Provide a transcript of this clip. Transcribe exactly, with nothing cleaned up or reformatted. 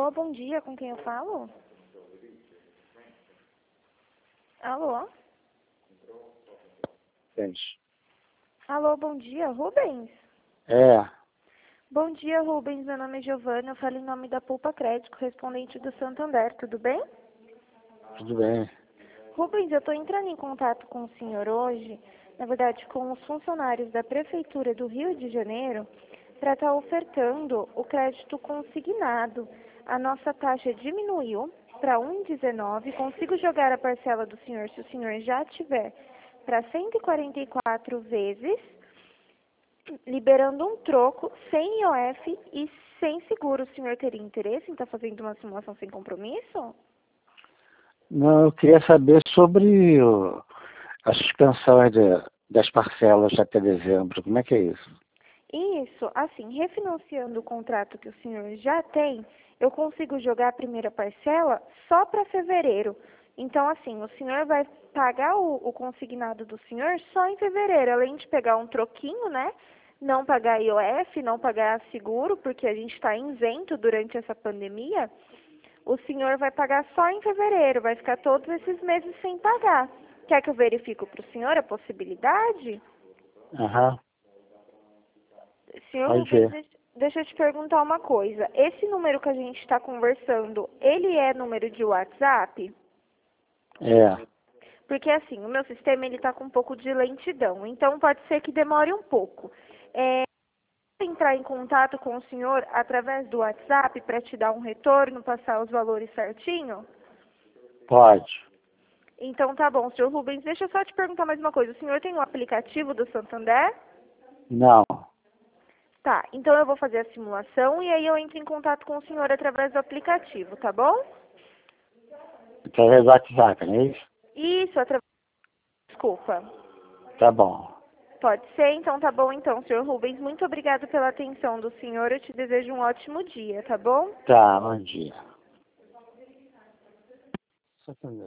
Alô, bom dia, com quem eu falo? Alô? Gente. Alô, bom dia, Rubens? É, Bom dia, Rubens, meu nome é Giovana, eu falo em nome da Poupa Crédito, correspondente do Santander, tudo bem? tudo bem. Rubens, eu estou entrando em contato com o senhor hoje, na verdade com os funcionários da Prefeitura do Rio de Janeiro, para estar ofertando o crédito consignado. A nossa taxa diminuiu para um vírgula dezenove, consigo jogar a parcela do senhor, se o senhor já tiver, para cento e quarenta e quatro vezes, liberando um troco sem I O F e sem seguro. O senhor teria interesse em estar fazendo uma simulação sem compromisso? Não, eu queria saber sobre o, a suspensão de, das parcelas até dezembro. Como é que é isso? Isso, assim, refinanciando o contrato que o senhor já tem, eu consigo jogar a primeira parcela só para fevereiro. Então, assim, o senhor vai pagar o, o consignado do senhor só em fevereiro, além de pegar um troquinho, né? Não pagar I O F, não pagar seguro, porque a gente está isento durante essa pandemia. O senhor vai pagar só em fevereiro, vai ficar todos esses meses sem pagar. Quer que eu verifique para o senhor a possibilidade? Aham, Senhor pode Rubens, ver. deixa deixa eu te perguntar uma coisa. Esse número que a gente está conversando, ele é número de WhatsApp? É, Porque assim, o meu sistema ele está com um pouco de lentidão, então pode ser que demore um pouco. É, entrar em contato com o senhor através do WhatsApp para te dar um retorno, passar os valores certinho? pode. Então tá bom, senhor Rubens, deixa eu só te perguntar mais uma coisa. O senhor tem o aplicativo do Santander? Não, Tá, então eu vou fazer a simulação e aí eu entro em contato com o senhor através do aplicativo, tá bom? através do WhatsApp, não é isso? Isso, através... Desculpa. Tá bom. Pode ser, então tá bom então, senhor Rubens. Muito obrigado pela atenção do senhor. Eu te desejo um ótimo dia, tá bom? Tá, bom dia. Só que